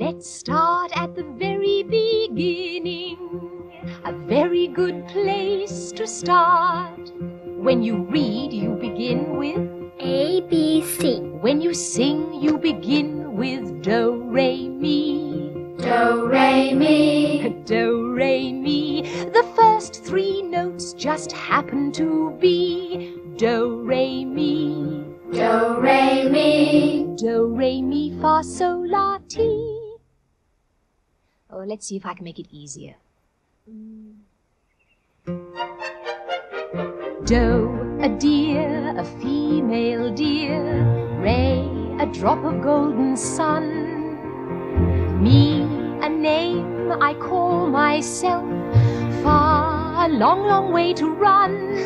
Let's start at the very beginning. A very good place to start. When you read, you begin with A, B, C. When you sing, you begin with do, re, mi. Do, re, mi. Do, re, mi. The first three notes just happen to be do, re, mi. Do, re, mi. Do, re, mi, fa, sol, la, ti. Oh, let's see if I can make it easier. Do, a deer, a female deer. Re, a drop of golden sun. Mi, a name I call myself. Fa, a long, long way to run.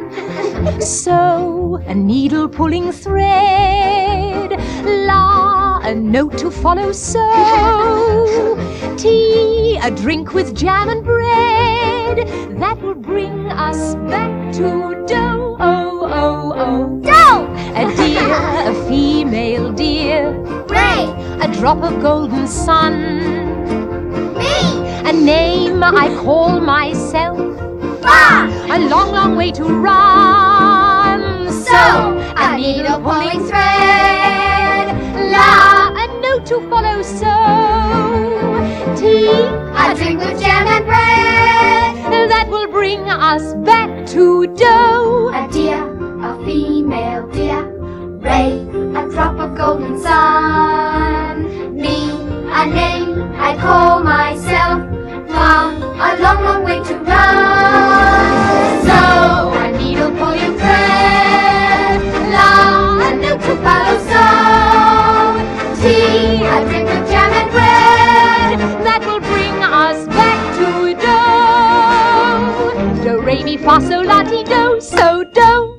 So, a needle pulling thread. La, a note to follow. So, tea, a drink with jam and bread. That will bring us back to do. Oh, oh, oh. Do! A deer, a female deer. Re, A drop of golden sun. mi. A name I call myself. Fa, A long, long way to run. so, a needle pulling thread. La, a note to follow. So, tea, A drink with jam and bread. that will bring us back to do. A deer, a female deer. Re, a drop of golden sun. Me, a name I call myself. Fa, a long, long way to run. So, a needle pulling thread. La, a note to follow. So, tea, a drink with jam and bread. That will bring us back to do. Do, re, mi, fa, sol, la, ti, do. So, do.